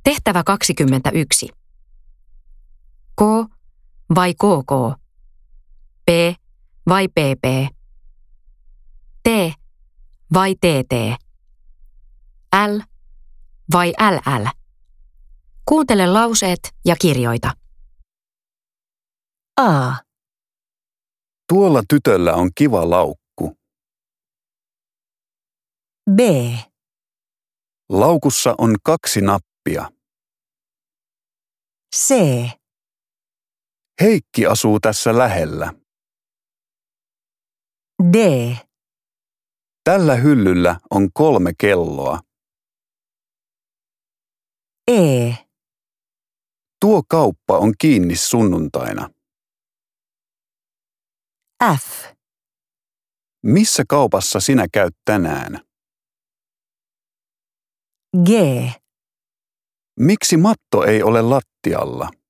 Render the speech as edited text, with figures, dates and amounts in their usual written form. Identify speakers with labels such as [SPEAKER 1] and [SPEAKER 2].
[SPEAKER 1] Tehtävä 21. K vai KK? P vai PP? T vai TT? L vai LL? Kuuntele lauseet ja kirjoita.
[SPEAKER 2] A.
[SPEAKER 3] Tuolla tytöllä on kiva laukku.
[SPEAKER 2] B.
[SPEAKER 3] Laukussa on 2 nappia.
[SPEAKER 2] C.
[SPEAKER 3] Heikki asuu tässä lähellä.
[SPEAKER 2] D.
[SPEAKER 3] Tällä hyllyllä on 3 kelloa.
[SPEAKER 2] E.
[SPEAKER 3] Tuo kauppa on kiinni sunnuntaina.
[SPEAKER 2] F.
[SPEAKER 3] Missä kaupassa sinä käyt tänään?
[SPEAKER 2] G.
[SPEAKER 3] Miksi matto ei ole lattialla?